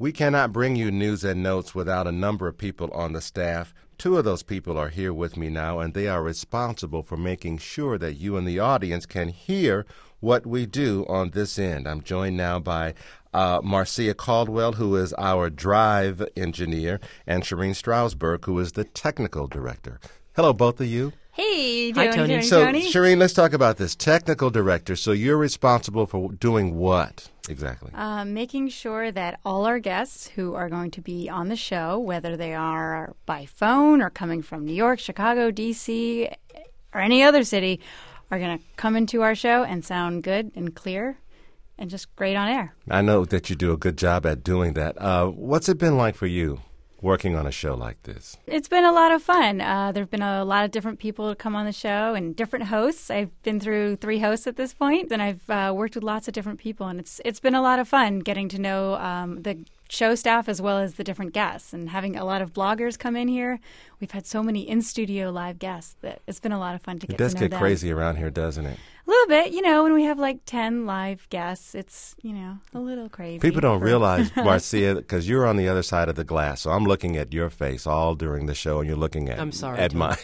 We cannot bring you news and notes without a number of people on the staff. Two of those people are here with me now, and they are responsible for making sure that you and the audience can hear what we do on this end. I'm joined now by Marcia Caldwell, who is our drive engineer, and Shireen Strausberg, who is the technical director. Hello, both of you. Hey, Hi, Tony. So, Shireen, let's talk about this. Technical director, so you're responsible for doing what exactly? Making sure that all our guests who are going to be on the show, whether they are by phone or coming from New York, Chicago, D.C., or any other city, are going to come into our show and sound good and clear and just great on air. I know that you do a good job at doing that. What's it been like for you working on a show like this? It's been a lot of fun. There have been a lot of different people to come on the show and different hosts. I've been through 3 hosts at this point, and I've worked with lots of different people, and it's been a lot of fun getting to know the show staff as well as the different guests and having a lot of bloggers come in here. We've had so many in-studio live guests that it's been a lot of fun to get to know them. It does get crazy around here, doesn't it? A little bit. When we have like 10 live guests, it's, a little crazy. People don't realize, Marcia, because you're on the other side of the glass, so I'm looking at your face all during the show, and you're looking at mine.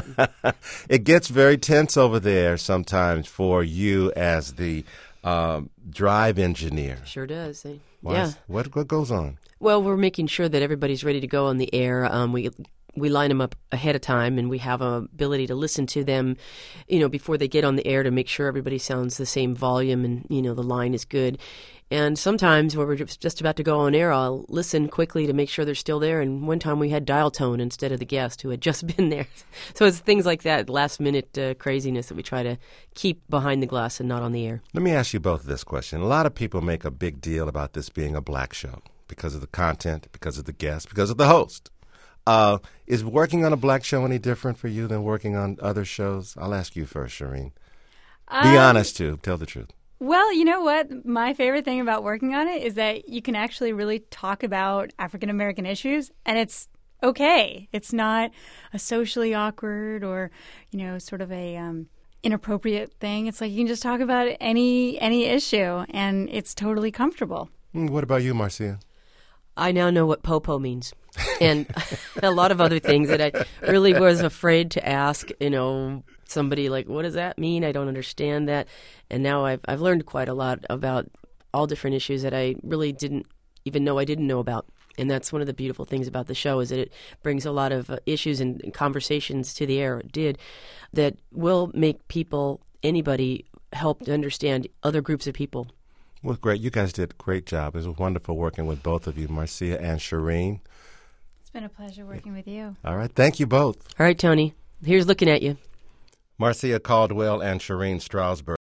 It gets very tense over there sometimes for you as the drive engineer. Sure does. Yeah. What goes on? Well, we're making sure that everybody's ready to go on the air. We line them up ahead of time, and we have an ability to listen to them, before they get on the air to make sure everybody sounds the same volume and, the line is good. And sometimes when we're just about to go on air, I'll listen quickly to make sure they're still there. And one time we had dial tone instead of the guest who had just been there. So it's things like that, last-minute craziness that we try to keep behind the glass and not on the air. Let me ask you both this question. A lot of people make a big deal about this being a black show because of the content, because of the guest, because of the host. Is working on a black show any different for you than working on other shows? I'll ask you first, Shireen. Be honest, too. Tell the truth. Well, you know what? My favorite thing about working on it is that you can actually really talk about African-American issues, and it's okay. It's not a socially awkward or, sort of a inappropriate thing. It's like you can just talk about any issue, and it's totally comfortable. What about you, Marcia? I now know what popo means. And a lot of other things that I really was afraid to ask, somebody like, what does that mean? I don't understand that. And now I've learned quite a lot about all different issues that I really didn't even know I didn't know about. And that's one of the beautiful things about the show is that it brings a lot of issues and conversations to the air. It did that will make anybody help to understand other groups of people. Well, great. You guys did a great job. It was wonderful working with both of you, Marcia and Shireen. It's been a pleasure working with you. All right. Thank you both. All right, Tony. Here's looking at you. Marcia Caldwell and Shireen Strausberg.